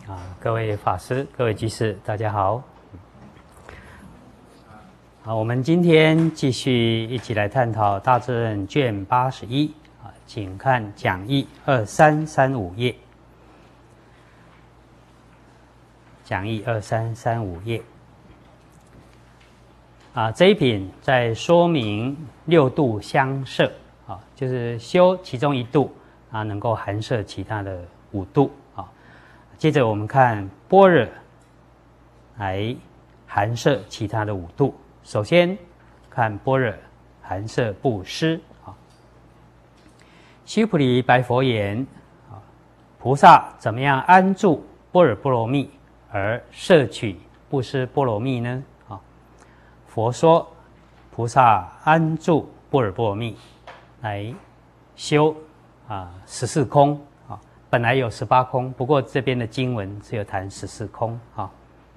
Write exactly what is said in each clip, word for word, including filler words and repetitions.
啊，各位法师、各位居士，大家好。好，我们今天继续一起来探讨《大智论》卷八十一啊，请看讲义二三三五页。讲义二三三五页啊，这一品在说明六度相摄啊，就是修其中一度啊，能够含摄其他的五度啊。接着我们看般若来含摄其他的五度。首先看般若含摄布施啊。须菩提白佛言啊，菩萨怎么样安住般若波罗蜜而摄取布施波罗蜜呢？啊，佛说菩萨安住般若波罗蜜来修啊十四空。本来有十八空，不过这边的经文只有谈十四空啊。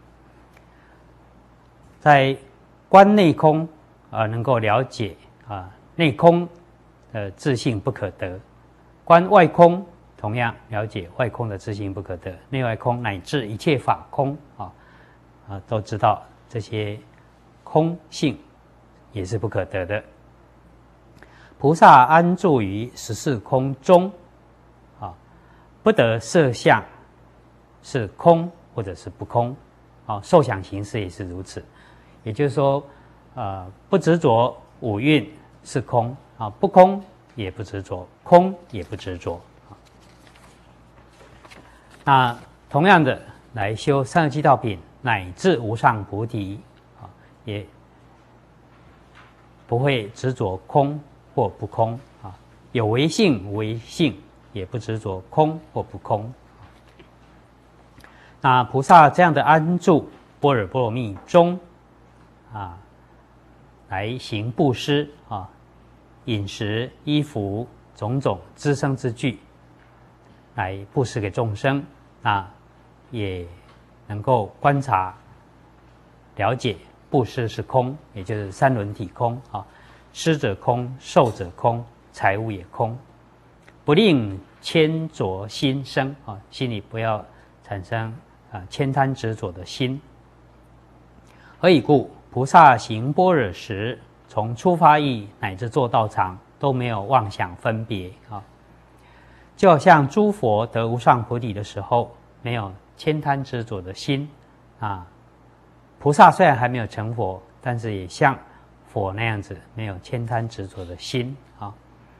在观内空啊，能够了解啊内空的自性不可得；观外空，同样了解外空的自性不可得。内外空乃至一切法空啊啊，都知道这些空性也是不可得的。菩萨安住于十四空中。不得色相是空或者是不空，啊，受想行识也是如此。也就是说，呃，不执着五蕴是空啊，不空也不执着，空也不执着。那同样的来修三十七道品乃至无上菩提啊，也不会执着空或不空啊，有为性无为性。也不执着空或不空。那菩萨这样的安住般若波罗蜜中啊，来行布施啊，饮食、衣服种种资生之具，来布施给众生，那也能够观察了解布施是空，也就是三轮体空啊，施者空，受者空，财物也空。不令牵着心生啊，心里不要产生啊悭贪执着的心。何以故？菩萨行般若时，从出发意乃至做道场，都没有妄想分别啊。就好像诸佛得无上菩提的时候，没有悭贪执着的心啊。菩萨虽然还没有成佛，但是也像佛那样子，没有悭贪执着的心啊。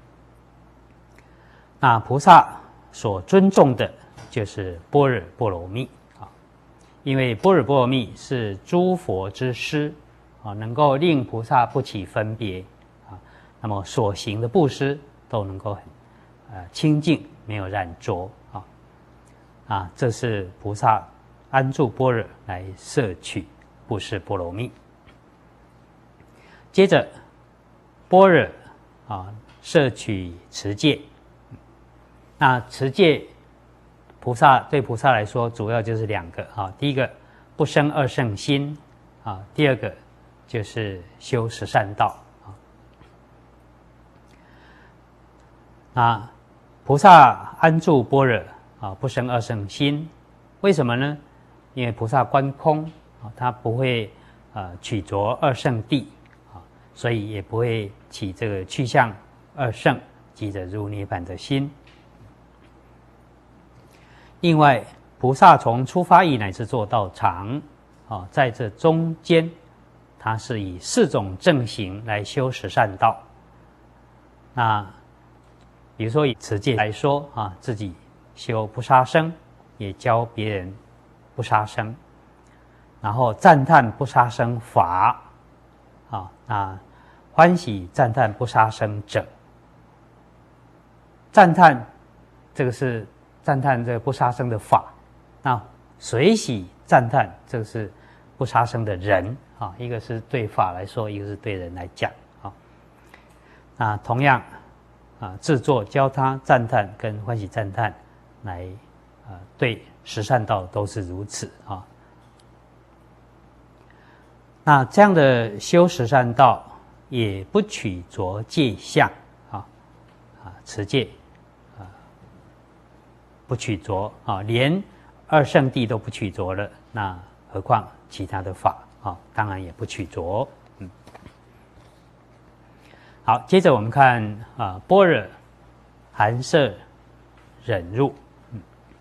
那菩萨所尊重的就是般若波罗蜜啊，因为般若波罗蜜是诸佛之师啊，能够令菩萨不起分别啊，那么所行的布施都能够很呃清净，没有染浊啊啊，这是菩萨安住般若来摄取布施波罗蜜。接着般若啊摄取持戒。那持戒，菩萨对菩萨来说，主要就是两个啊。第一个，不生二圣心啊；第二个，就是修十善道啊。那菩萨安住般若啊，不生二圣心，为什么呢？因为菩萨观空啊，他不会呃取着二圣谛啊，所以也不会起这个去向二圣即着入涅槃的心。另外，菩萨从出发意乃至做道场，啊，在这中间，它是以四种正行来修十善道。那比如说以持戒来说啊，自己修不杀生，也教别人不杀生，然后赞叹不杀生法，啊，那欢喜赞叹不杀生者，赞叹这个是。赞叹这个不杀生的法，那随喜赞叹这个是不杀生的人啊，一个是对法来说，一个是对人来讲啊。那同样啊，制作教他赞叹跟欢喜赞叹来啊，对十善道都是如此啊。那这样的修十善道，也不取着戒相啊啊持戒。不取着啊，连二圣谛都不取着了，那何况其他的法啊？当然也不取着。嗯，好，接着我们看啊，般若含摄忍入。嗯，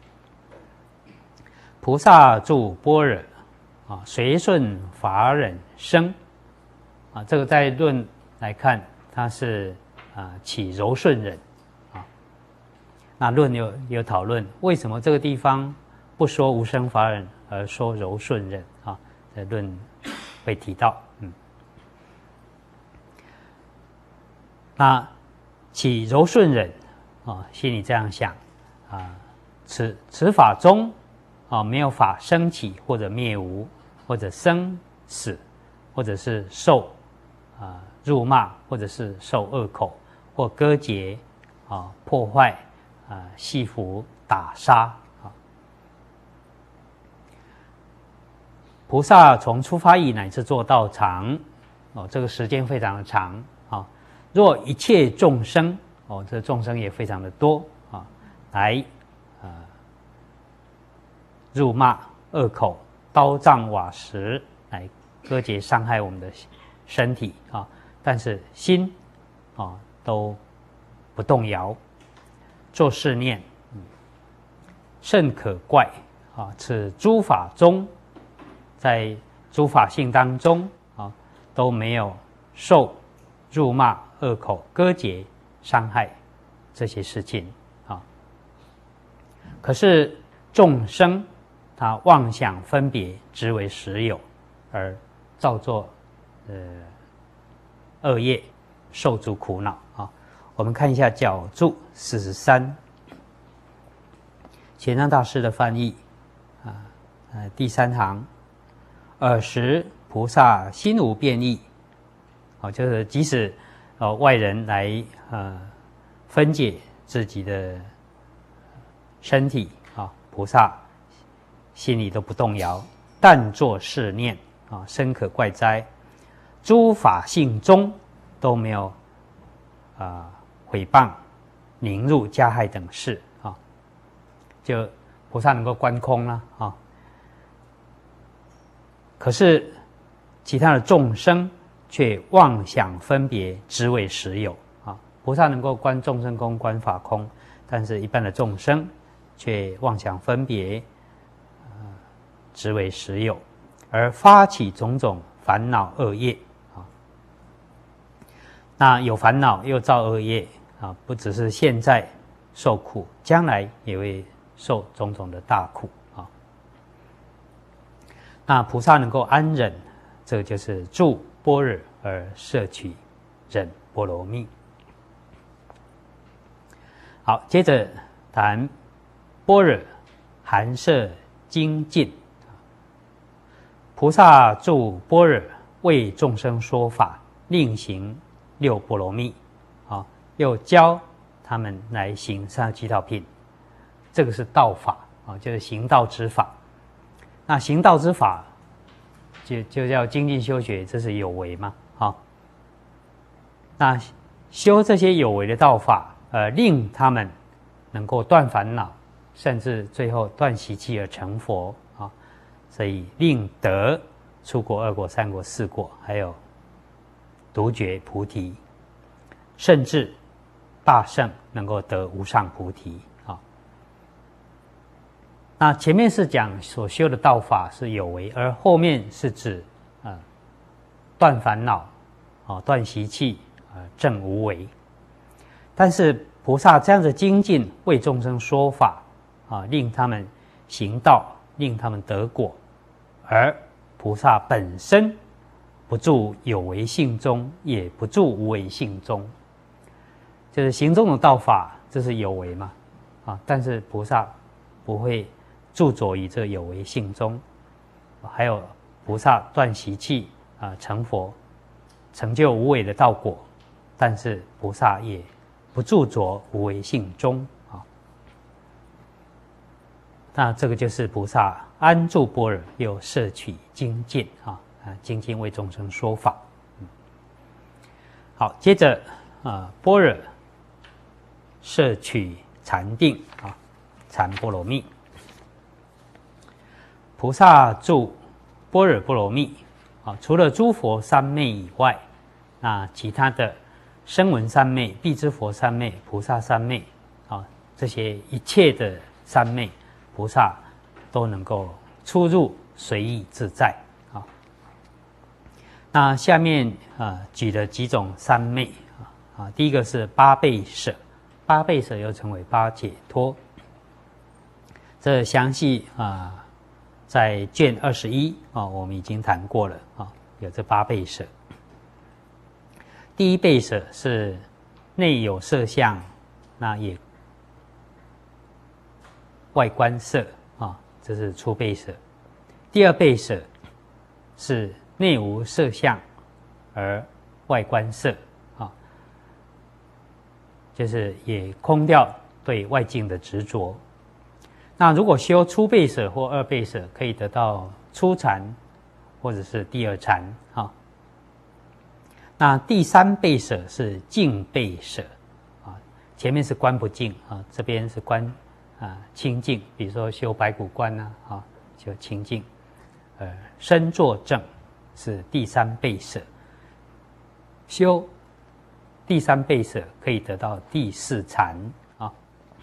菩萨住般若啊，随顺法忍生啊，这个在论来看，它是啊起柔顺忍啊。那论有有讨论，为什么这个地方不说无生法忍，而说柔顺忍啊？在论会提到，嗯，那起柔顺忍啊，心里这样想啊，此此法中啊，没有法生起或者灭无，或者生死，或者是受啊辱骂，或者是受恶口，或割截啊破坏啊戏服打杀啊。菩萨从出发意乃至做道场，哦，这个时间非常的长啊。若一切众生，哦，这众生也非常的多啊，来啊辱骂、恶口、刀杖、瓦石，来割截伤害我们的身体啊，但是心啊都不动摇，做是念，嗯，甚可怪啊！此诸法中，在诸法性当中啊，都没有受辱骂、恶口、割截、伤害这些事情啊。可是众生他妄想分别，执为实有，而造作呃恶业，受诸苦恼啊。我们看一下角注四十三，玄奘大师的翻译啊，呃第三行，尔时菩萨心无变异，哦，就是即使呃外人来呃分解自己的身体啊，菩萨心里都不动摇，但作是念啊，深可怪哉！诸法性中都没有啊毁谤、凌辱、加害等事啊，就菩萨能够观空了啊。可是其他的众生却妄想分别，执为实有啊。菩萨能够观众生空、观法空，但是一般的众生却妄想分别，呃，执为实有，而发起种种烦恼恶业啊。那有烦恼又造恶业啊，不只是现在受苦，将来也会受种种的大苦啊。那菩萨能够安忍，这个就是住般若而摄取忍波罗蜜。好，接着谈般若含摄精进。菩萨住般若，为众生说法，令行六波罗蜜啊，又教他们来行三七道品，这个是道法啊，就是行道之法。那行道之法，就就叫精进修学，这是有为嘛？啊，那修这些有为的道法，呃，令他们能够断烦恼，甚至最后断习气而成佛啊，所以令得出果、二果、三果、四果，还有独觉菩提，甚至大圣能够得无上菩提啊。那前面是讲所修的道法是有为，而后面是指呃断烦恼啊、断习气啊、证无为。但是菩萨这样的精进，为众生说法啊，令他们行道，令他们得果，而菩萨本身不住有为性中，也不住无为性中，就是行这种道法，这是有为嘛啊？但是菩萨不会著着于这有为性中，还有菩萨断习气啊，成佛，成就无为的道果，但是菩萨也不著着无为性中啊。那这个就是菩萨安住般若，又摄取精进啊啊，精进为众生说法。嗯、好，接着啊，般若摄取禅定啊，禅波罗蜜。 菩萨住般若波罗蜜啊，除了诸佛三昧以外，那其他的声闻三昧、辟支佛三昧、菩萨三昧啊，这些一切的三昧菩萨都能够出入随意自在啊。那下面啊举了几种三昧啊，啊第一个是八倍舍，八倍舍又称为八解脱。这详细啊，在卷二十一啊，我们已经谈过了啊，有这八倍舍。第一倍舍是内有色相，那也外观色啊，这是初倍舍。第二倍舍是内无色相而外观色啊，就是也空掉对外境的执着。那如果修初倍舍或二倍舍，可以得到初禅或者是第二禅啊。那第三倍舍是净倍舍啊，前面是观不净啊，这边是观啊清净，比如说修白骨观啊，啊修清净。呃，身作正是第三倍舍，修第三倍舍可以得到第四禅啊。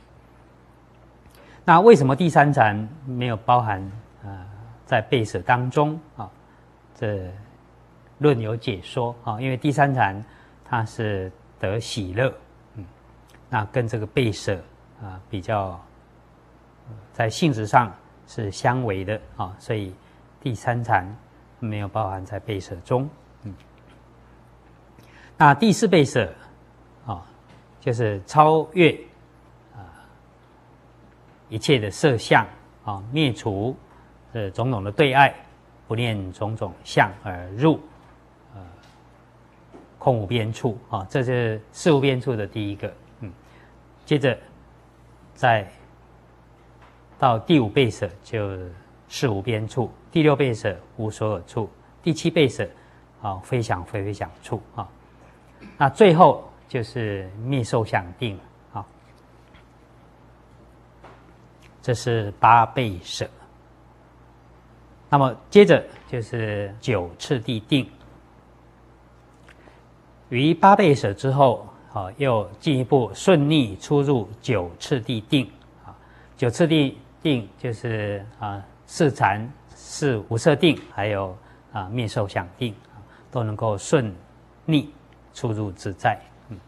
那为什么第三禅没有包含呃在倍舍当中啊？这论有解说啊，因为第三禅它是得喜乐，嗯，那跟这个倍舍啊比较，在性质上是相违的啊，所以第三禅没有包含在倍舍中，嗯。那第四倍舍啊，就是超越啊一切的色相啊，灭除这种种的对爱，不念种种相而入呃空无边处啊，这是事无边处的第一个，嗯。接着再到第五倍舍就事无边处，第六倍舍无所有处，第七倍舍啊非想非非想处啊。那最后就是灭受想定啊，这是八倍舍。那么接着就是九次第定，于八倍舍之后啊，又进一步顺逆出入九次第定啊。九次第定就是啊四禅、四无色定，还有啊灭受想定，都能够顺逆出入自在。嗯，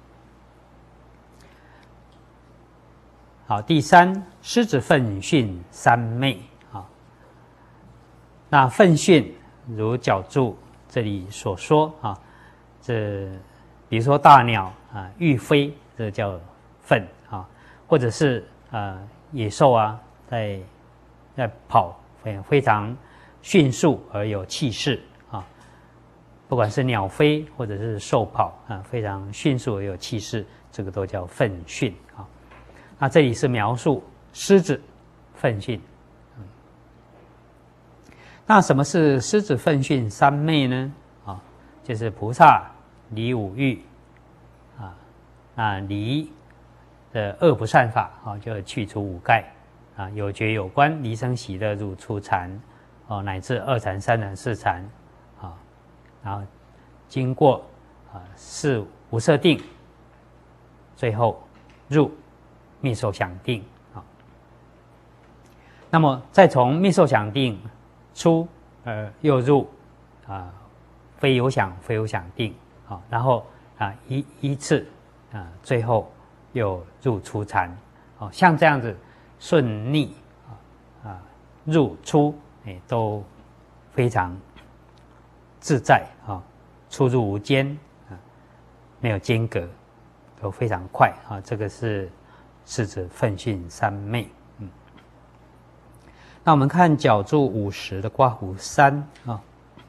好，第三狮子奋训三昧啊。那奋训如角注这里所说啊，这比如说大鸟啊欲飞，这叫奋啊，或者是呃野兽啊在在跑，非非常迅速而有气势啊。不管是鸟飞或者是兽跑啊，非常迅速而有气势，这个都叫奋训啊。那这里是描述狮子奋训。嗯，那什么是狮子奋训三昧呢？啊，就是菩萨离五欲啊，那离的恶不善法啊，就去除五盖啊，有觉有观，离生喜乐入初禅哦，乃至二禅、三禅、四禅啊，然后经过啊四无色定，最后入灭受想定啊。那么再从灭受想定出，呃，又入啊非有想非有想定啊，然后啊依依次啊，最后又入初禅哦，像这样子顺逆啊啊入出哎都非常自在啊，出入无间啊，没有间隔，都非常快啊。这个是是指奋训三昧。嗯，那我们看角注五十的刮胡三啊，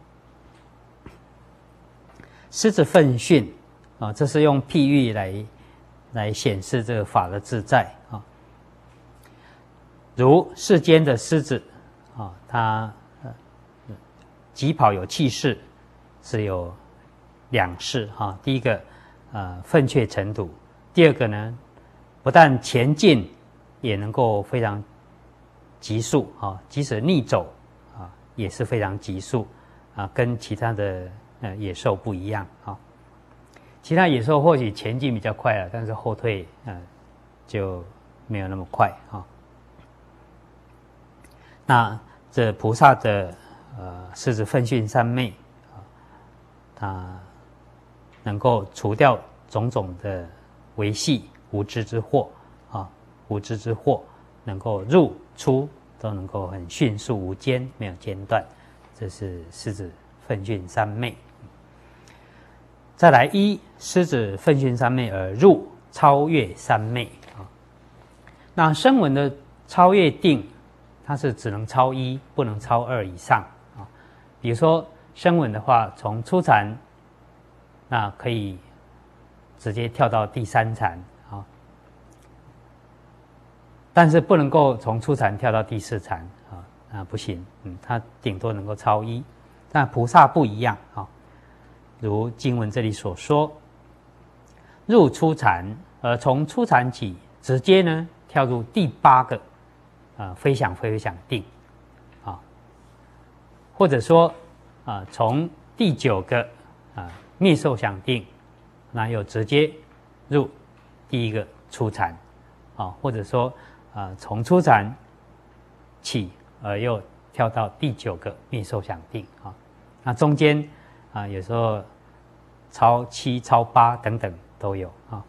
狮子奋训啊，这是用譬喻来来显示这个法的自在啊。如世间的狮子啊，它呃疾跑有气势，是有两势哈。第一个呃奋雀尘土，第二个呢，不但前进，也能够非常急速啊，即使逆走啊， 也是非常急速啊，跟其他的呃野兽不一样啊。其他野兽或许前进比较快了，但是后退呃就没有那么快啊。那这菩萨的呃狮子奋迅三昧啊，它能够除掉种种的维系无知之祸啊，无知之祸能够入出都能够很迅速无间，没有间断，这是狮子奋迅三昧。再来依狮子奋迅三昧而入超越三昧啊。那声闻的超越定，它是只能超一，不能超二以上啊。比如说声闻的话，从初禅，那可以直接跳到第三禅啊，但是不能够从初禅跳到第四禅啊，啊不行，嗯，它顶多能够超一。但菩萨不一样啊。如经文这里所说，入初禅，而从初禅起，直接呢跳入第八个啊非想非非想定啊，或者说啊从第九个啊灭受想定，那又直接入第一个初禅啊，或者说啊从初禅起，而又跳到第九个灭受想定啊，那中间啊有时候超七、超八等等都有啊，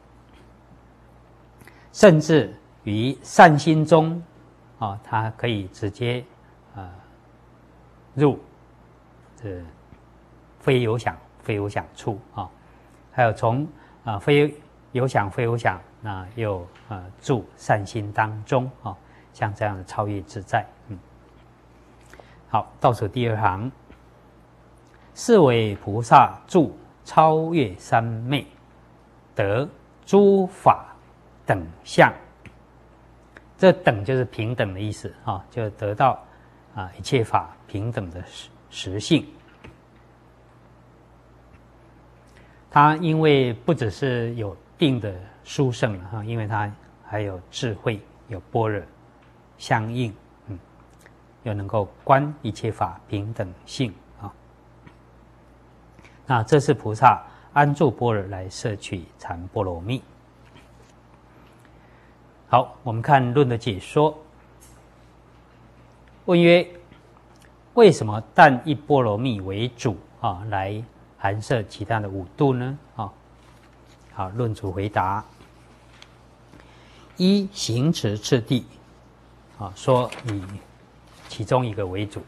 甚至于善心中啊，它可以直接啊入这非有想、非有想处啊，还有从啊非有想、非有想，那又啊住善心当中啊，像这样的超越自在，嗯，好，倒数第二行，是为菩萨住超越三昧，得诸法等相。这等就是平等的意思啊，就得到啊一切法平等的实实性。它因为不只是有定的殊胜啊，因为它还有智慧，有般若相应，嗯，又能够观一切法平等性。那这是菩萨安住般若来摄取禅波罗蜜。好，我们看论的解说。问曰：为什么但以波罗蜜为主啊，来含摄其他的五度呢？啊，好，论主回答：依行持次第，啊，说以其中一个为主。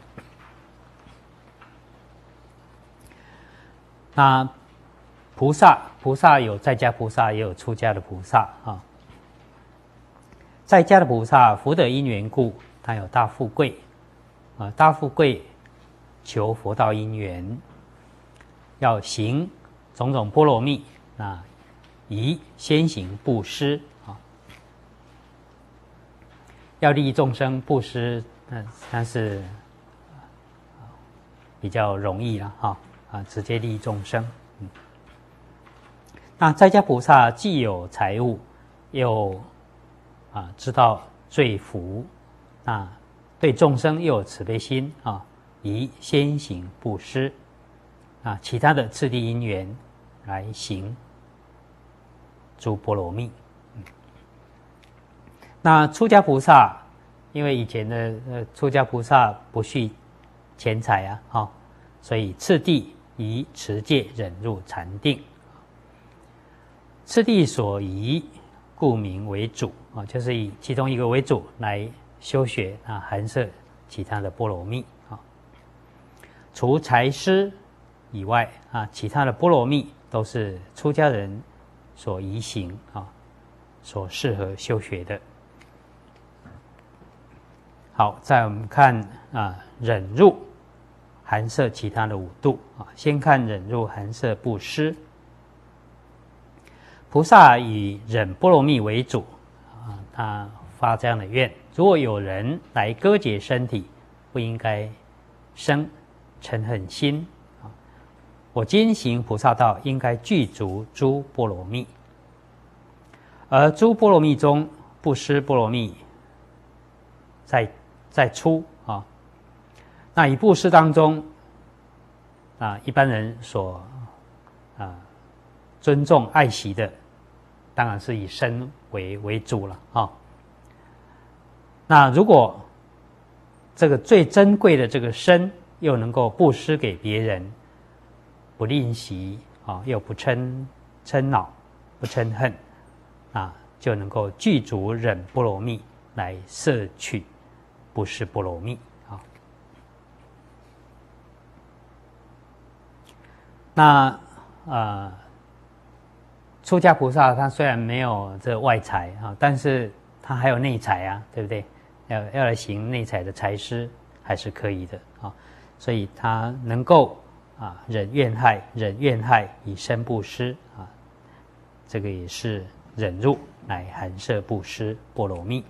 那菩萨，菩萨有在家菩萨，也有出家的菩萨啊。在家的菩萨，福德因缘故，他有大富贵啊，大富贵求佛道因缘，要行种种波罗蜜，那宜先行布施啊，要利益众生布施，那那是比较容易了哈。啊，直接利益众生。嗯，那在家菩萨既有财物，又啊知道罪福，那对众生又有慈悲心啊，宜先行布施啊，其他的次第因缘来行诸波罗蜜。嗯，那出家菩萨，因为以前的呃出家菩萨不恤钱财啊，哈、哦，所以次第宜持戒忍辱禅定，次第所宜，故名为主啊，就是以其中一个为主来修学啊，含摄其他的波罗蜜啊。除财施以外啊，其他的波罗蜜都是出家人所宜行啊，所适合修学的。好，再我们看啊，忍辱。含摄其他的五度啊，先看忍辱含摄布施。菩萨以忍波罗蜜为主啊，他发这样的愿：如果有人来割截身体，不应该生嗔恨心啊。我今行菩萨道，应该具足诸波罗蜜。而诸波罗蜜中，布施波罗蜜在在出啊。 那以布施当中啊，一般人所啊尊重爱惜的，当然是以身为为主了啊、哦。那如果这个最珍贵的这个身又能够布施给别人，不吝惜啊，又不嗔嗔恼，不嗔恨啊，就能够具足忍波罗蜜来摄取布施波罗蜜啊。那呃，出家菩萨他虽然没有这外财啊，但是他还有内财啊，对不对？要要来行内财的财施还是可以的啊，所以他能够啊忍怨害，忍怨害以身布施啊，这个也是忍辱来含摄布施波罗蜜。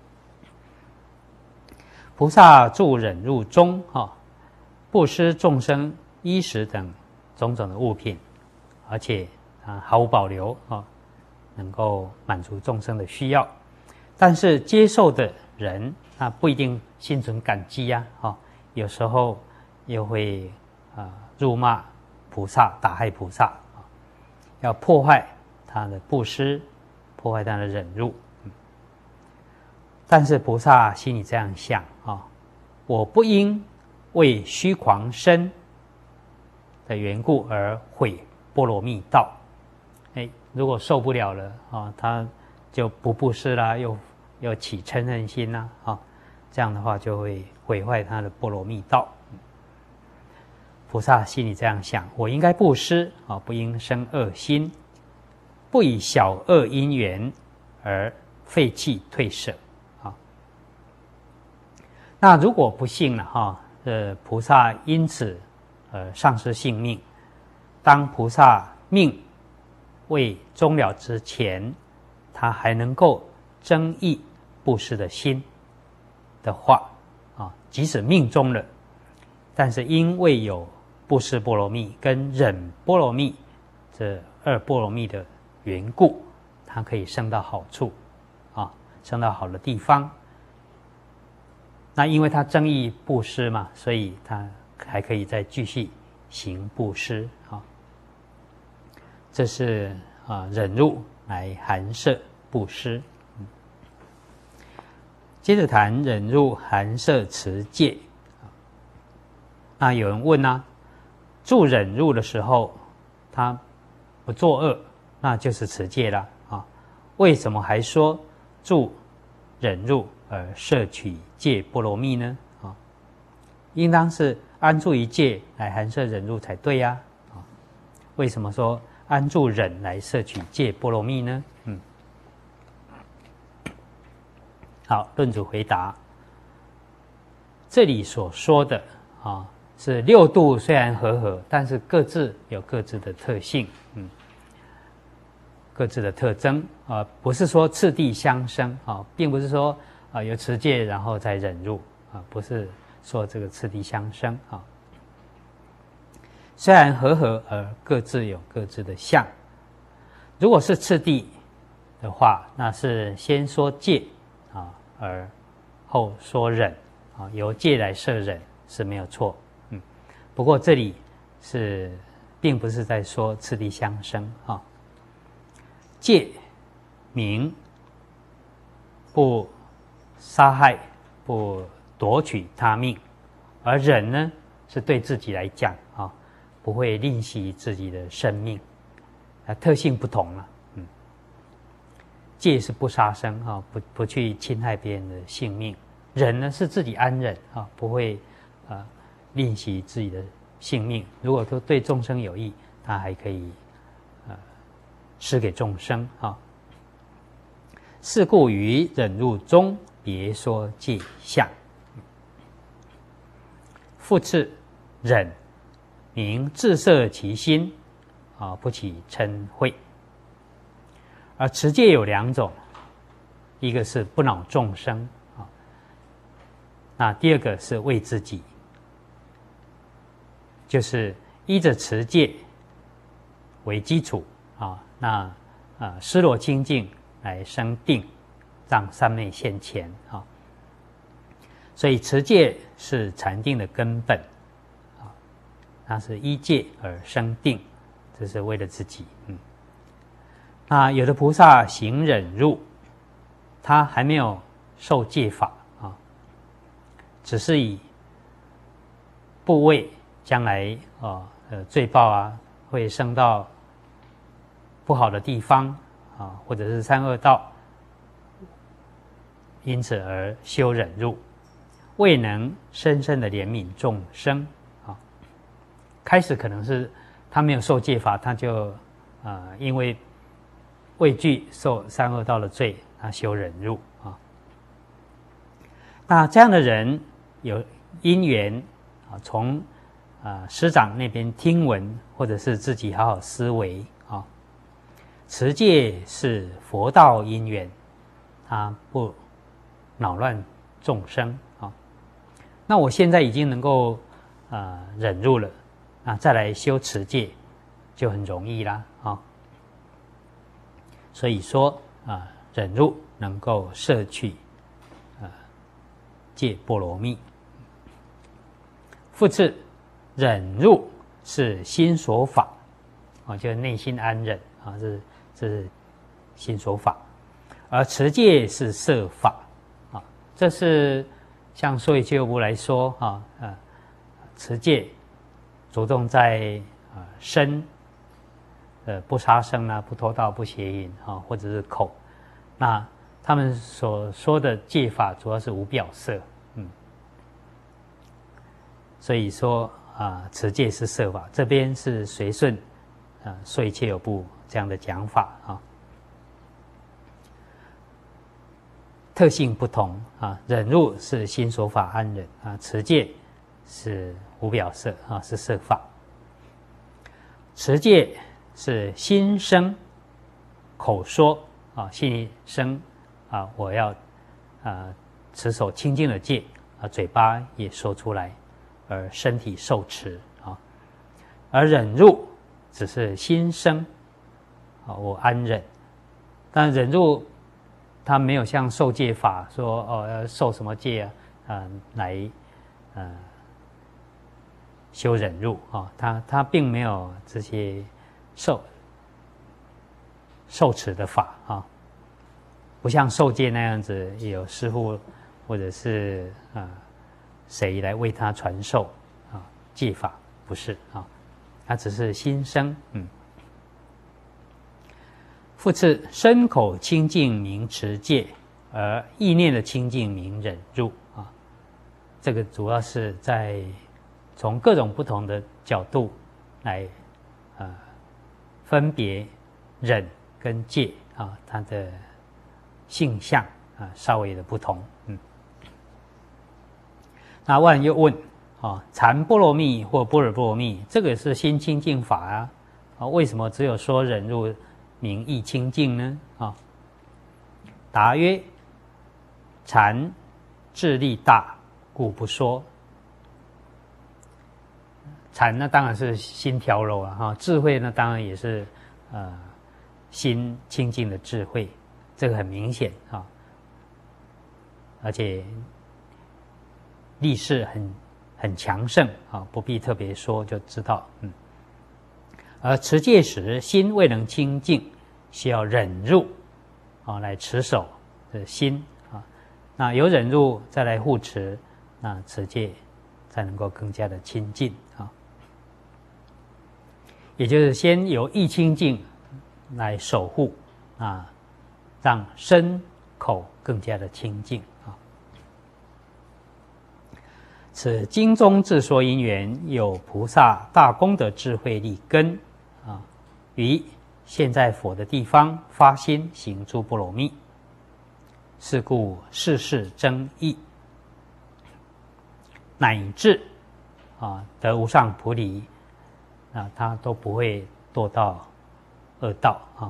菩萨住忍辱中啊，布施众生衣食等种种的物品，而且啊毫无保留啊，能够满足众生的需要。但是接受的人啊不一定心存感激呀、啊，哦，有时候又会啊辱骂菩萨，打害菩萨啊，要破坏他的布施，破坏他的忍辱。嗯、但是菩萨心里这样想啊，我不应为虚诳身的缘故而毁波罗蜜道。哎，如果受不了了啊，他就不布施啦，又又起嗔恨心啦，啊，这样的话就会毁坏他的波罗蜜道。菩萨心里这样想：我应该布施啊，不应生恶心，不以小恶因缘而废弃退舍啊。那如果不幸了哈，呃，菩萨因此呃丧失性命，当菩萨命未终了之前，他还能够增益布施的心的话啊，即使命终了，但是因为有布施波罗蜜跟忍波罗蜜这二波罗蜜的缘故，他可以升到好处啊，升到好的地方。那因为他增益布施嘛，所以他还可以再继续行布施啊。这是啊忍辱来含摄布施。接着谈忍辱含摄持戒。那有人问啊，住忍辱的时候，他不作恶，那就是持戒了啊。为什么还说住忍辱而摄取戒波罗蜜呢？啊，应当是安住于戒来含摄忍辱才对呀。啊，为什么说安住忍来摄取戒波罗蜜呢？嗯。好，论主回答，这里所说的啊，是六度虽然和合，但是各自有各自的特性，嗯，各自的特征啊，不是说次第相生啊，并不是说啊有持戒然后再忍辱啊，不是说这个次第相生啊。虽然和合，而各自有各自的相。如果是次第的话，那是先说戒啊，而后说忍啊，由戒来摄忍是没有错。嗯，不过这里是并不是在说次第相生啊。戒名不杀害，不夺取他命，而忍呢是对自己来讲啊，不会吝惜自己的生命，啊，特性不同了。嗯，戒是不杀生啊，不不去侵害别人的性命；忍呢是自己安忍啊，不会啊吝惜自己的性命。如果说对众生有益，他还可以呃施给众生啊。是故于忍辱中别说戒相。复次，忍名自摄其心啊，不起嗔恚。而持戒有两种，一个是不恼众生啊，那第二个是为自己，就是依着持戒为基础啊，那啊失落清净来生定，让三昧现前啊。 所以持戒是禅定的根本啊，它是依戒而生定，这是为了自己。嗯，那有的菩萨行忍辱，他还没有受戒法啊，只是以不畏将来啊呃罪报啊会升到不好的地方啊，或者是三恶道，因此而修忍辱，未能深深的怜悯众生啊。开始可能是他没有受戒法，他就啊、呃、因为畏惧受三恶道的罪，他修忍辱啊。那这样的人有因缘啊，从啊、呃、师长那边听闻，或者是自己好好思维啊。持戒是佛道因缘，他不扰乱众生啊。那我现在已经能够啊、呃、忍辱了，那再来修持戒就很容易啦啊。所以说啊、呃，忍辱能够摄去啊戒波罗蜜。复次，忍辱是心所法啊，就是内心安忍啊，这是这是心所法，而持戒是摄法啊。这是像所以戒有部来说啊，呃，持戒着重在啊、呃、身。呃，不杀生啊，不偷盗，不邪淫啊，或者是口，那他们所说的戒法主要是无表色，嗯，所以说啊，持戒是摄法，这边是随顺啊，所以戒有部这样的讲法啊，特性不同啊，忍辱是心所法安忍啊，持戒是无表色啊，是摄法，持戒是心生口说啊，心里生啊，我要啊持守清净的戒啊，嘴巴也说出来，而身体受持啊。而忍辱只是心生啊，我安忍，但忍辱它没有像受戒法说哦要受什么戒啊，啊来呃修忍辱啊，它它并没有这些。受受持的法啊，不像受戒那样子有师父或者是啊谁来为他传授啊戒法，不是啊，他只是心生。嗯。复次，身口清净名持戒，而意念的清净名忍辱啊。这个主要是在从各种不同的角度来啊。分别忍跟戒啊，它的性相啊稍微的不同。嗯，那万人又问啊，禅波罗蜜或般若波罗蜜，这个是心清净法啊，啊，为什么只有说忍辱名意清净呢？啊，答曰：禅智力大，故不说。禅那当然是心调柔了哈，智慧呢当然也是呃心清净的智慧，这个很明显啊，而且力势很很强盛啊，不必特别说就知道。嗯，而持戒时心未能清净，需要忍辱啊来持守的心啊，那有忍辱再来护持，那持戒才能够更加的亲近啊。也就是先由意清净来守护啊，让身口更加的清净啊。此经中自说因缘，有菩萨大功德智慧力根啊，于现在佛的地方发心行诸波罗蜜，是故世事争议，乃至啊得无上菩提。啊，他都不会堕到恶道啊。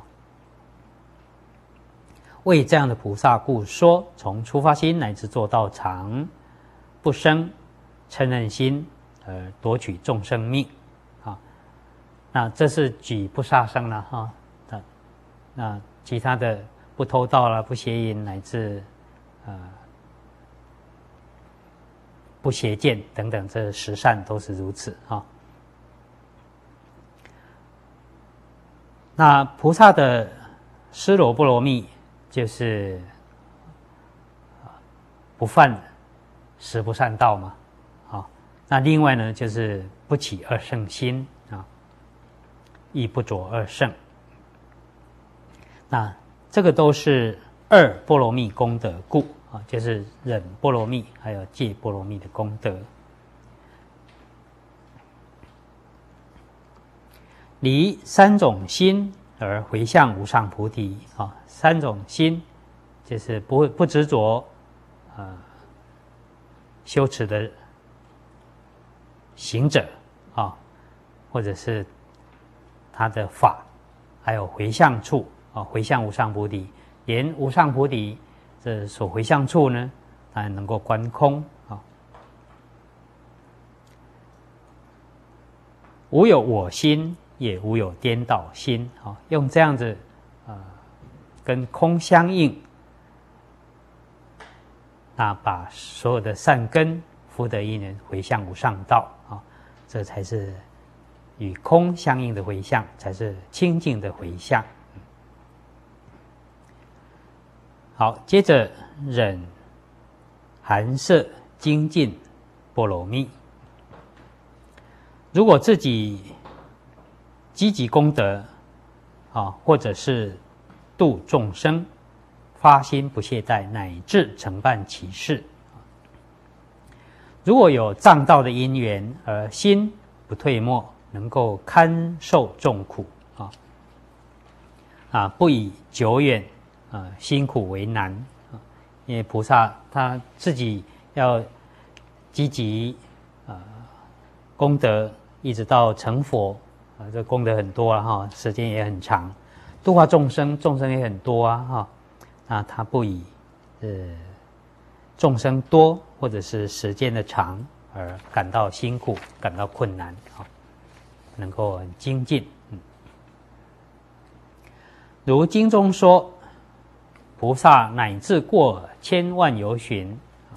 为这样的菩萨故说，从初发心乃至做道场，不生嗔恨心而夺取众生命啊。那这是举不杀生了哈，那那其他的不偷盗了，不邪淫，乃至呃不邪见等等，这十善都是如此啊。那菩萨的尸罗波罗蜜就是不犯十不善道嘛，啊，那另外呢就是不起二圣心啊，亦不着二圣。那这个都是二波罗蜜功德故啊，就是忍波罗蜜还有戒波罗蜜的功德。离三种心而回向无上菩提啊，三种心就是不不执着呃修持的行者啊，或者是他的法，还有回向处啊，回向无上菩提，连无上菩提这所回向处呢，它能够观空啊，无有我心，也无有颠倒心啊，用这样子呃跟空相应，那把所有的善根福德因缘回向无上道啊，这才是与空相应的回向，才是清净的回向。好，接着忍含摄精进波罗蜜。如果自己积极功德啊，或者是度众生，发心不懈怠，乃至承办其事。如果有障道的因缘，而心不退没，能够堪受众苦啊啊，不以久远啊辛苦为难啊，因为菩萨他自己要积极啊功德，一直到成佛啊，这功德很多了哈，时间也很长，度化众生，众生也很多啊哈，那他不以呃众生多或者是时间的长而感到辛苦，感到困难啊，能够很精进。嗯，如经中说，菩萨乃至过千万由旬，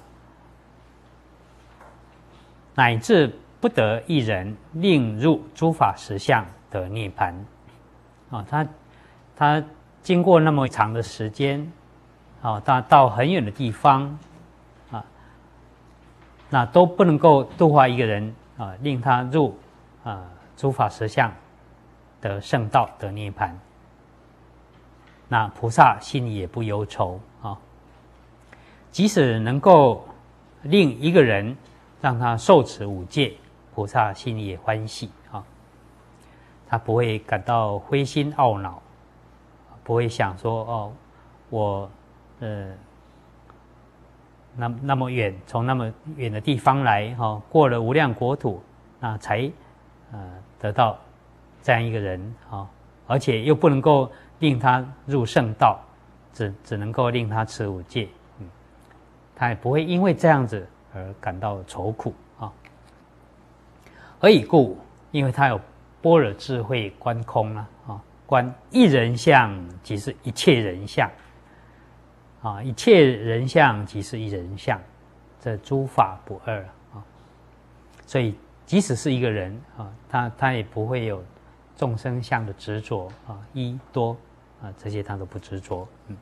乃至不得一人令入诸法实相得涅槃啊，他他经过那么长的时间啊，到到很远的地方啊，那都不能够度化一个人啊，令他入啊诸法实相得圣道得涅槃。那菩萨心里也不忧愁啊，即使能够令一个人让他受持五戒，菩萨心里也欢喜啊，他不会感到灰心懊恼，不会想说哦，我呃那那么远，从那么远的地方来哈、哦，过了无量国土，那才呃得到这样一个人啊、哦，而且又不能够令他入圣道，只只能够令他持五戒，嗯，他也不会因为这样子而感到愁苦啊。何以故？因为他有般若智慧观空啊，啊，观一人相即是一切人相，啊，一切人相即是一人相，这诸法不二啊。所以即使是一个人啊，他他也不会有众生相的执着啊，一多啊，这些他都不执着。嗯，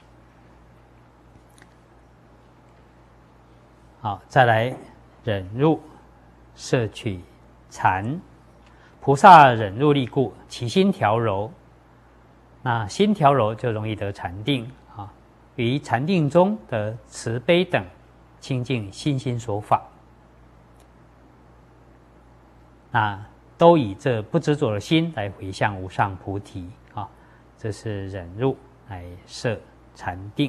好，再来忍辱摄取禅。菩萨忍辱力故，其心调柔。那心调柔就容易得禅定啊，于禅定中得慈悲等清净心心所法。那都以这不执着的心来回向无上菩提啊，这是忍辱来摄禅定。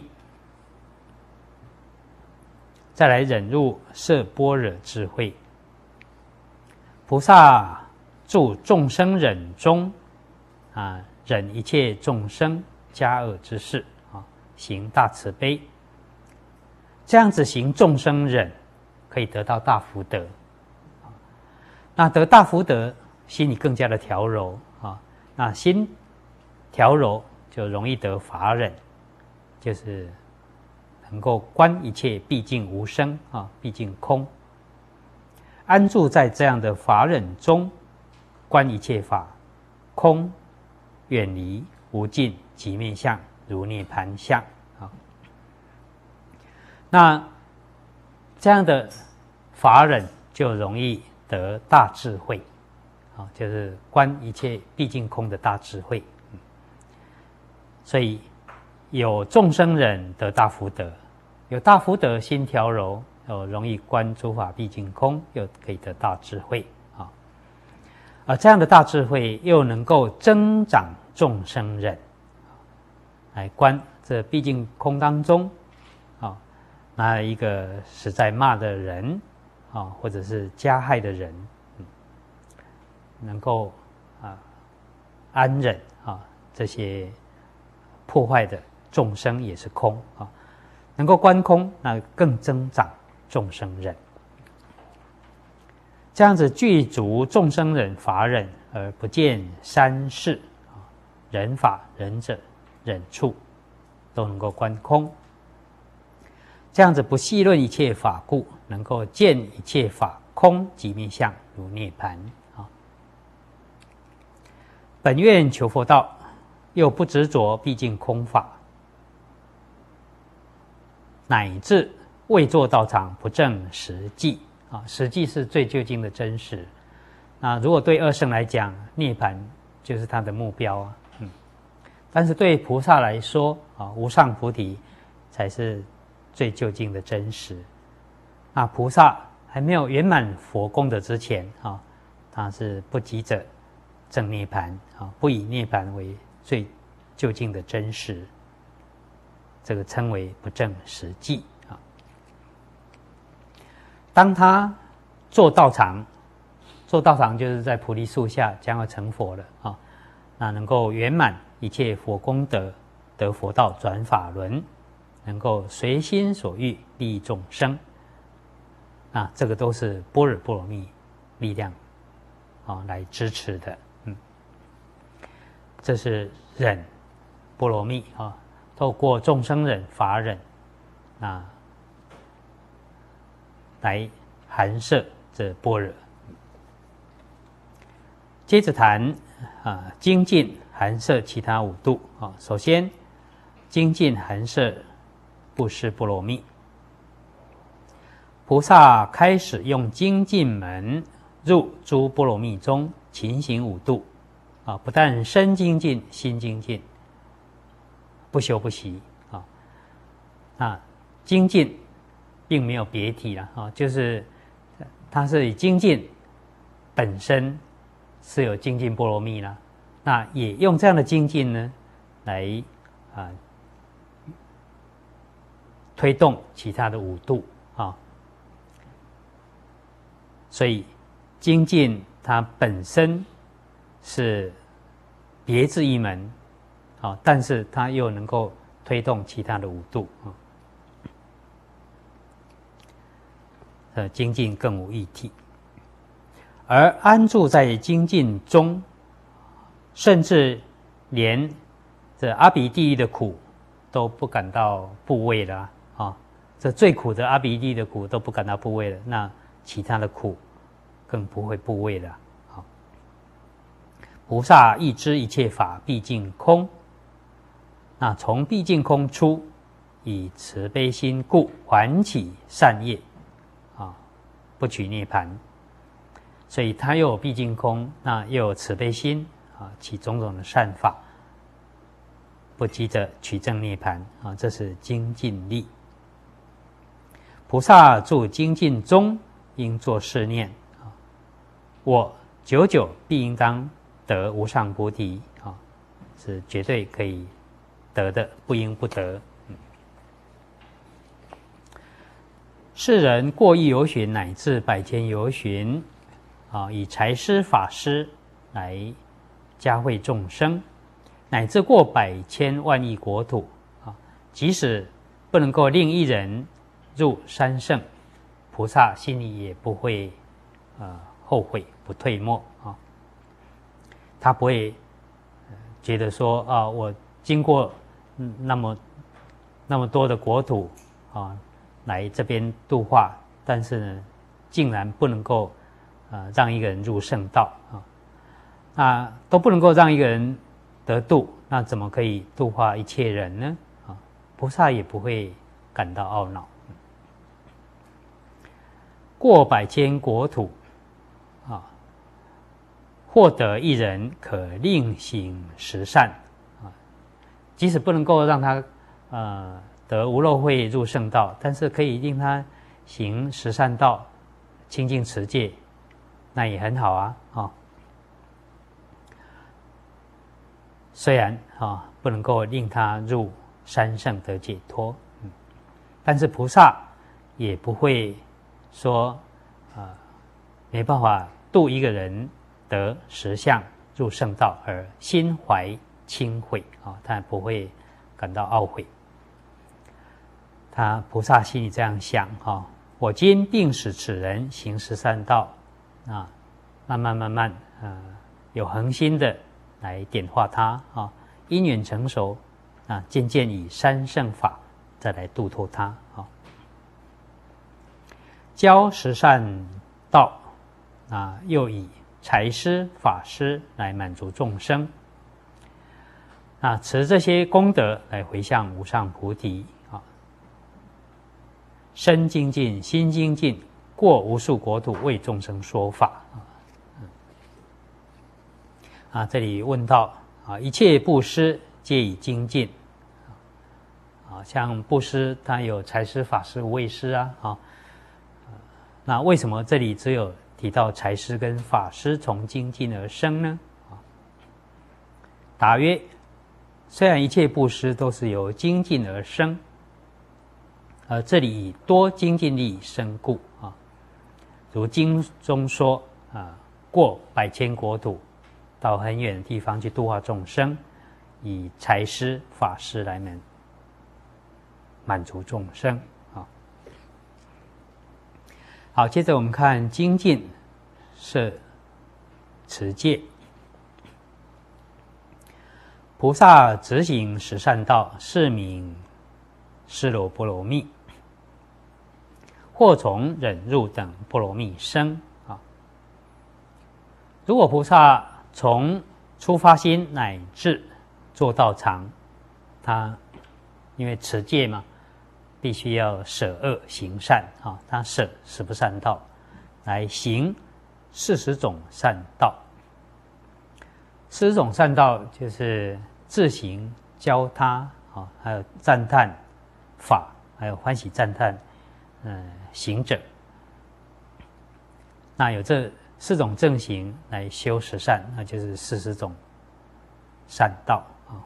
再来忍辱摄般若智慧。菩萨住众生忍中啊，忍一切众生加恶之事啊，行大慈悲。这样子行众生忍，可以得到大福德。那得大福德，心里更加的调柔啊。那心调柔，就容易得法忍，就是能够观一切毕竟无生啊，毕竟空安住在这样的法忍中，观一切法空，远离无尽极灭相，如涅盘相。啊，那这样的法忍就容易得大智慧，啊，就是观一切毕竟空的大智慧。所以有众生忍得大福德，有大福德心调柔，有容易观诸法毕竟空，又可以得大智慧啊。而这样的大智慧又能够增长众生忍，来观这毕竟空当中啊，那一个实在骂的人啊，或者是加害的人，嗯、能够啊安忍啊这些破坏的众生也是空啊，能够观空，那更增长众生忍。这样子具足众生忍、法忍，而不见三世啊，忍法、忍者、忍处，都能够观空。这样子不细论一切法故，能够见一切法空即灭相，如涅盘啊。本愿求佛道，又不执着毕竟空法，乃至未作道场，不证实际啊。实际是最究竟的真实。那如果对二圣来讲，涅盘就是他的目标啊，嗯。但是对菩萨来说啊，无上菩提才是最究竟的真实。那菩萨还没有圆满佛功德之前啊，他是不急着证涅盘啊，不以涅盘为最究竟的真实，这个称为不证实际啊。当他做道场，做道场就是在菩提树下将要成佛了啊，那能够圆满一切佛功德，得佛道转法轮，能够随心所欲利益众生，啊，这个都是般若波罗蜜力量啊来支持的，嗯，这是忍波罗蜜啊，透过众生忍、法忍啊，来含摄这般若。接着谈啊，精进含摄其他五度啊。首先，精进含摄布施波罗蜜。菩萨开始用精进门入诸波罗蜜中，勤行五度啊，不但身精进，心精进，不休不息啊。啊，精进并没有别体了啊，就是它是以精进本身是有精进波罗蜜啦，那也用这样的精进呢，来啊推动其他的五度啊。所以精进它本身是别致一门啊，但是它又能够推动其他的五度啊。呃，精进更无异体，而安住在精进中，甚至连这阿鼻地狱的苦都不感到怖畏了啊！这最苦的阿鼻地狱的苦都不感到怖畏了，那其他的苦更不会怖畏了。好，菩萨亦知一切法毕竟空，那从毕竟空出，以慈悲心故还起善业。不取涅盘，所以他又有毕竟空，那又有慈悲心啊，起种种的善法，不急着取证涅盘啊，这是精进力。菩萨住精进中，应作是念啊，我久久必应当得无上菩提啊，是绝对可以得的，不应不得。世人过亿由旬乃至百千由旬，啊，以财施法施来加惠众生，乃至过百千万亿国土啊，即使不能够令一人入三圣，菩萨心里也不会呃后悔，不退没啊。他不会觉得说啊，我经过那么那么多的国土啊。来这边度化，但是呢，竟然不能够呃让一个人入圣道啊，那都不能够让一个人得度，那怎么可以度化一切人呢？啊，菩萨也不会感到懊恼。过百千国土啊，获得一人可令行十善啊，即使不能够让他呃得无漏慧入圣道，但是可以令他行十善道，清净持戒，那也很好啊啊。虽然啊不能够令他入三圣得解脱，嗯，但是菩萨也不会说呃没办法度一个人得实相入圣道而心怀轻悔啊，他不会感到懊悔。他菩萨心里这样想哈，我今定使此人行十善道啊，慢慢慢慢呃有恒心的来点化他啊，因缘成熟啊，渐渐以三圣法再来度脱他啊。教十善道啊，又以财施法施来满足众生啊，持这些功德来回向无上菩提啊，身精进，心精进，过无数国土为众生说法啊。啊，这里问到啊，一切布施皆以精进啊，像布施它有财施、法施、无畏施啊，啊，那为什么这里只有提到财施跟法施从精进而生呢？啊，答曰：虽然一切布施都是由精进而生，而这里以多精进力生故啊，如经中说啊，过百千国土。到很远的地方去度化众生，以财施、法施来满满足众生啊。好，接着我们看精进摄持戒。菩萨直行十善道，是名尸罗波罗蜜，或从忍辱等波罗蜜生啊。如果菩萨从出发心乃至做到常，他因为持戒嘛，必须要舍恶行善啊，他舍十不善道，来行四十种善道。四十种善道就是自行教他啊，还有赞叹法，还有欢喜赞叹，嗯，行者。那有这四种正行来修十善，那就是四十种善道啊。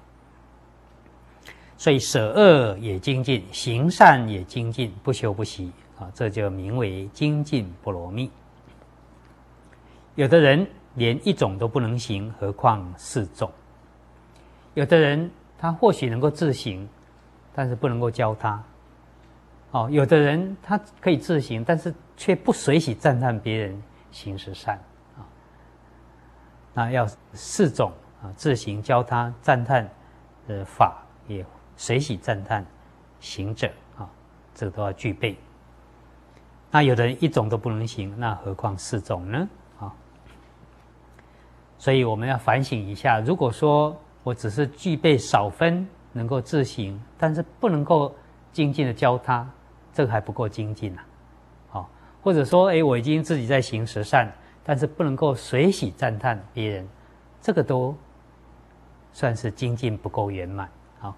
所以舍恶也精进，行善也精进，不修不息啊，这就名为精进波罗蜜。有的人连一种都不能行，何况四种？有的人他或许能够自行，但是不能够教他。哦，有的人他可以自行，但是却不随喜赞叹别人行十善啊，那要四种啊，自行教他赞叹的法，也随喜赞叹行者啊，这个都要具备。那有的人一种都不能行，那何况四种呢？啊，所以我们要反省一下，如果说我只是具备少分能够自行，但是不能够精进的教他，这个还不够精进啊。或者说，哎，我已经自己在行十善，但是不能够随喜赞叹别人，这个都算是精进不够圆满。好，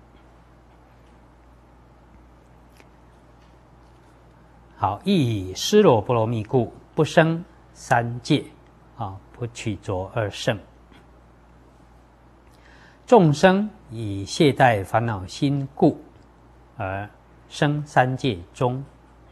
好，亦以尸罗波罗蜜故，不生三界啊，不取着二圣。众生以懈怠烦恼心故，而生三界中。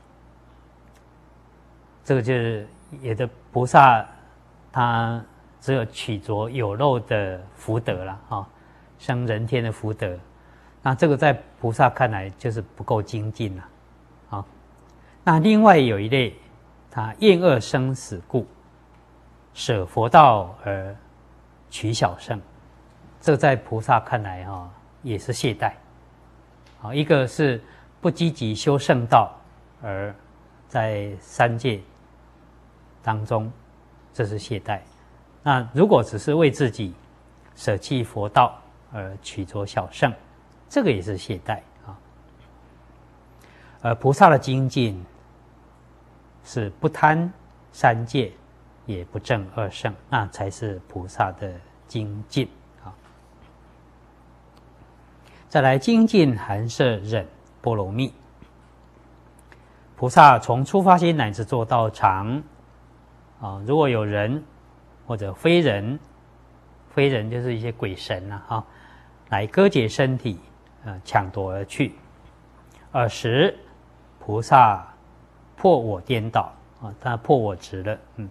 这个就是有的菩萨，他只有取着有漏的福德了啊，生人天的福德，那这个在菩萨看来就是不够精进了啊。那另外有一类，他厌恶生死故，舍佛道而取小圣，这个在菩萨看来啊也是懈怠。啊，一个是不积极修圣道，而在三界当中，这是懈怠。那如果只是为自己舍弃佛道而取着小乘，这个也是懈怠啊。而菩萨的精进是不贪三界，也不证二圣，那才是菩萨的精进啊。再来精进含摄忍波罗蜜，菩萨从初发心乃至做道场啊，如果有人或者非人，非人就是一些鬼神啊，哈，来割截身体，呃，抢夺而去。尔时，菩萨破我颠倒啊，他破我执了，嗯，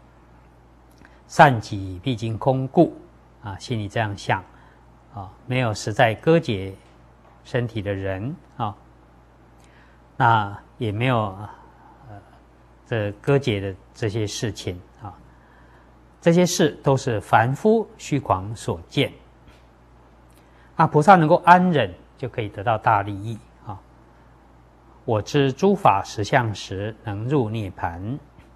善己毕竟空故啊，心里这样想啊，没有实在割截身体的人啊，那也没有呃这割截的这些事情啊。这些事都是凡夫虚诳所见，啊，菩萨能够安忍，就可以得到大利益啊！我知诸法实相时，能入涅盘。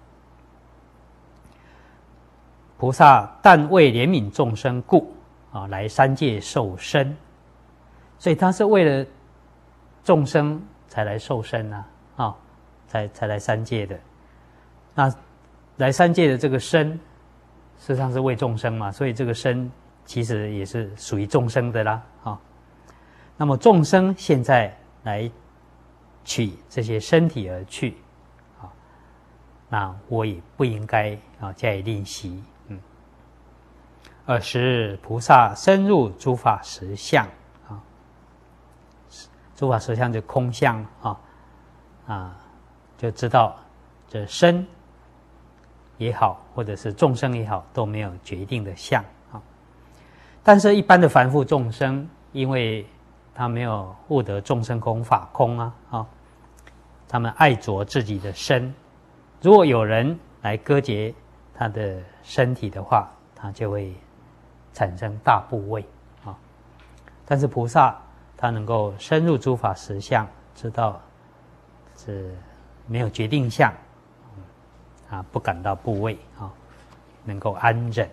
菩萨但为怜悯众生故啊，来三界受身，所以他是为了众生才来受身啊，啊，才才来三界的。那来三界的这个身，事实上是为众生嘛，所以这个身其实也是属于众生的啦，啊。那么众生现在来取这些身体而去，啊，那我也不应该啊加以吝惜，嗯。尔时菩萨深入诸法实相，啊，诸法实相就空相啊，啊，就知道这身也好，或者是众生也好，都没有决定的相啊。但是，一般的凡夫众生，因为他没有悟得众生空法空啊，啊，他们爱着自己的身。如果有人来割截他的身体的话，他就会产生大怖畏啊。但是菩萨他能够深入诸法实相，知道是没有决定相。啊，不感到怖畏啊，能够安忍。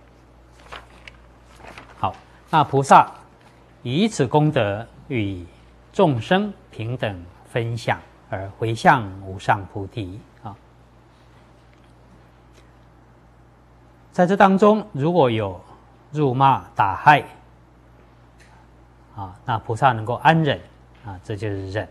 好，那菩萨以此功德与众生平等分享，而回向无上菩提啊。在这当中，如果有辱骂打害啊，那菩萨能够安忍啊，这就是忍。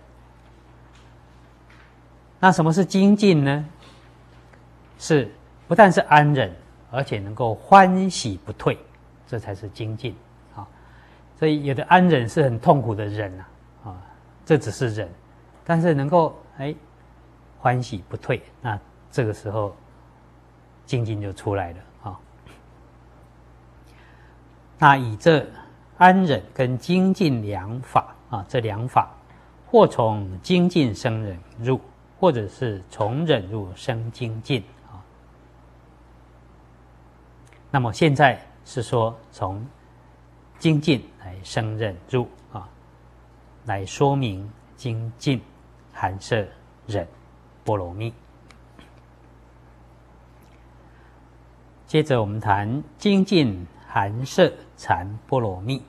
那什么是精进呢？是不但是安忍，而且能够欢喜不退，这才是精进啊。所以有的安忍是很痛苦的忍啊，啊，这只是忍，但是能够哎欢喜不退，那这个时候精进就出来了啊。那以这安忍跟精进两法啊，这两法或从精进生忍入，或者是从忍入生精进。那么现在是说从精进来生忍入啊，来说明精进含摄忍波罗蜜。接着我们谈精进含摄禅波罗蜜。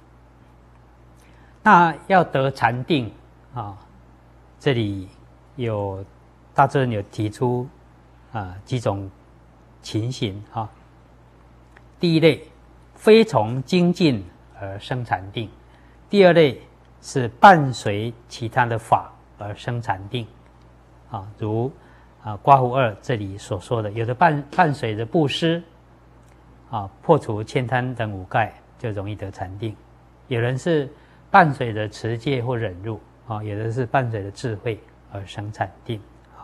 那要得禅定啊，这里有大智人有提出啊几种情形啊。第一类，非从精进而生禅定；第二类是伴随其他的法而生禅定，啊，如啊刮胡二这里所说的，有的伴伴随着布施，啊破除悭贪等五盖就容易得禅定；有人是伴随着持戒或忍辱，啊，有的是伴随着智慧而生禅定。啊，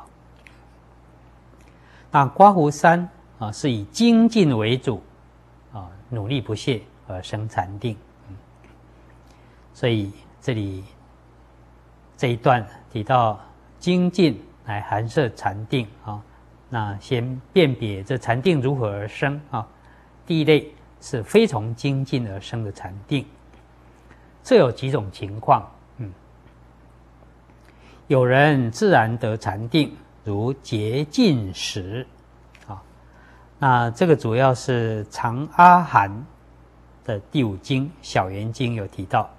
那刮胡三啊是以精进为主。啊，努力不懈而生禅定，嗯，所以这里这一段提到精进来含摄禅定啊，那先辨别这禅定如何而生啊。第一类是非从精进而生的禅定，这有几种情况，嗯，有人自然得禅定，如竭尽时， 那这个主要是长阿含的第五经《小圆经》有提到，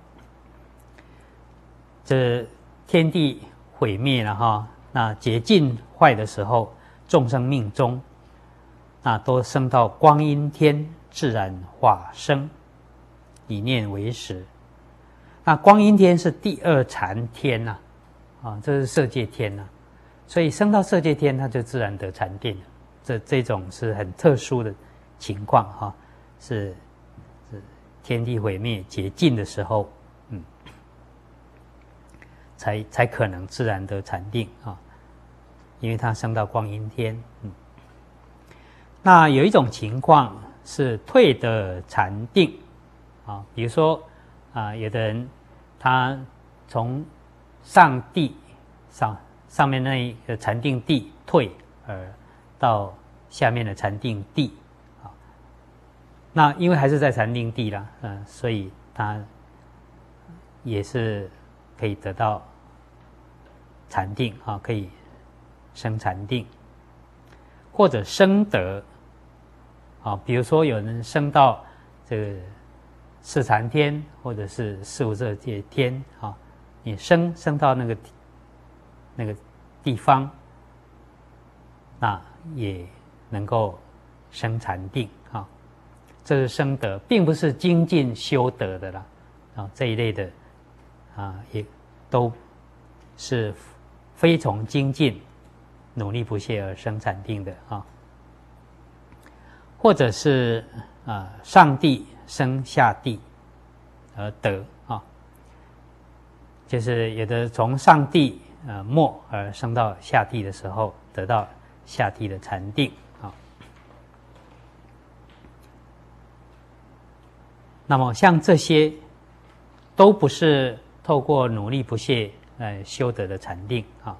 这天地毁灭了哈，那劫尽坏的时候，众生命中，那都升到光阴天，自然化生，以念为始。那光阴天是第二禅天呐、啊，啊，这是色界天呐、啊，所以升到色界天，它就自然得禅定了。这这种是很特殊的情况哈、啊，是是天地毁灭劫尽的时候，嗯。才才可能自然得禅定啊，因为它升到光阴天。嗯，那有一种情况是退的禅定啊，比如说啊，有的人他从上地上上面那一个禅定地退而到下面的禅定地啊，那因为还是在禅定地啦，嗯、呃，所以他也是可以得到禅定啊，可以生禅定，或者升得啊，比如说有人升到这个四禅天，或者是四无色界天啊，你升升到那个那个地方，那也能够生禅定啊。这是升得，并不是精进修得的啦啊，这一类的啊，也都是非从精进努力不懈而生禅定的啊，或者是啊上地升下地而得啊，就是有的从上地呃末而升到下地的时候，得到下地的禅定啊。那么像这些都不是透过努力不懈呃修得的禅定啊，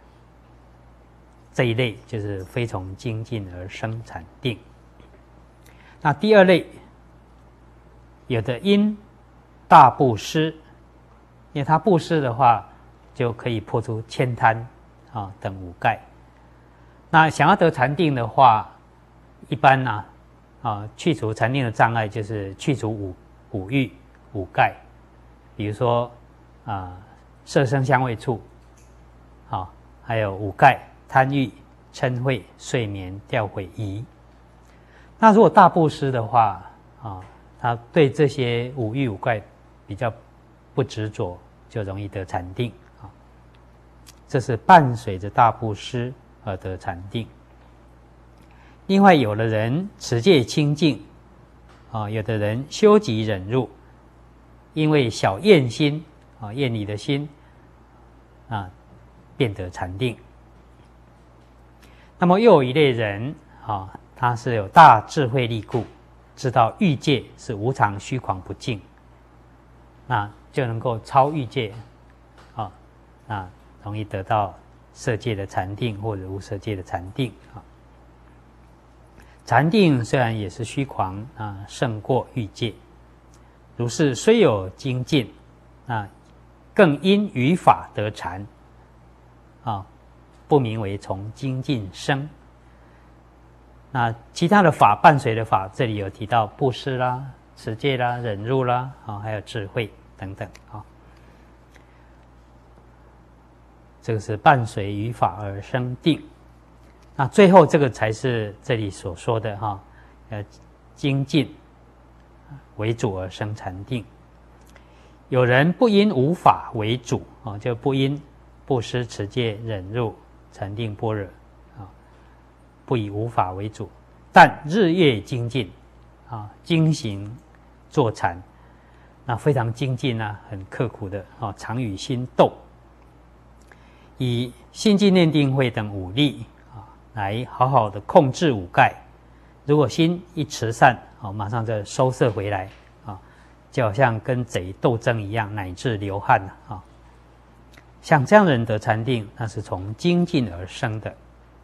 这一类就是非从精进而生禅定。那第二类，有的因大布施，因为他布施的话，就可以破除悭贪啊等五盖。那想要得禅定的话，一般呢、啊，啊去除禅定的障碍，就是去除五五欲五盖，比如说啊色声香味触，啊还有五盖贪欲、嗔恚、睡眠、掉毁、疑。那如果大布施的话，啊，他对这些五欲五盖比较不执着，就容易得禅定啊。这是伴随着大布施而得禅定。另外，有的人持戒清净，啊，有的人修己忍辱，因为小厌心啊，厌离的心啊，便得禅定。那么又有一类人啊，他是有大智慧力故，知道欲界是无常虚诳不净，那就能够超欲界啊，那容易得到色界的禅定或者无色界的禅定啊。禅定虽然也是虚诳啊，胜过欲界，如是虽有精进啊，更因于法得禅啊，不名为从精进生。那其他的法伴随的法，这里有提到布施啦、持戒啦、忍辱啦，啊，还有智慧等等啊。这个是伴随于法而生定。那最后这个才是这里所说的哈，呃，精进为主而生禅定。有人不因无法为主啊，就不因布施、持戒、忍辱、禅定、般若啊，不以无法为主，但日夜精进啊，精行坐禅，那非常精进啊，很刻苦的啊，常与心斗，以心静念定慧等五力啊，来好好的控制五盖。如果心一持散啊，马上就收摄回来啊，就好像跟贼斗争一样，乃至流汗啊。像这样的人得禅定，那是从精进而生的。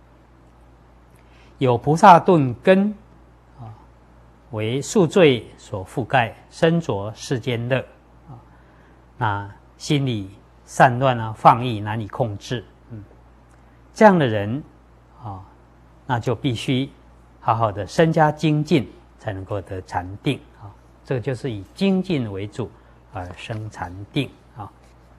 有菩萨顿根啊，为宿罪所覆盖，身着世间乐啊，那心里散乱啊，放逸难以控制，嗯，这样的人啊，那就必须好好的深加精进，才能够得禅定啊。这个就是以精进为主而生禅定啊。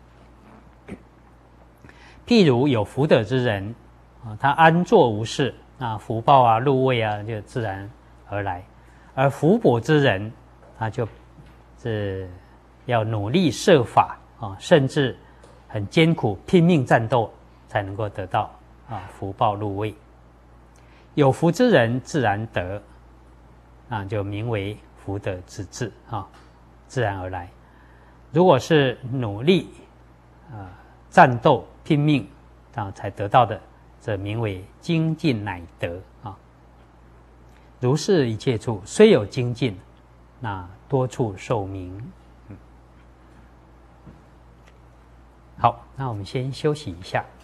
譬如有福德之人啊，他安坐无事，那福报啊、禄位啊就自然而来；而福薄之人，他就是要努力设法啊，甚至很艰苦拼命战斗，才能够得到啊福报禄位。有福之人自然得，啊，就名为福德之至啊，自然而来。如果是努力啊战斗拼命啊才得到的，则名为精进乃得啊。如是一切处，虽有精进，那多处受名。嗯、好，那我们先休息一下。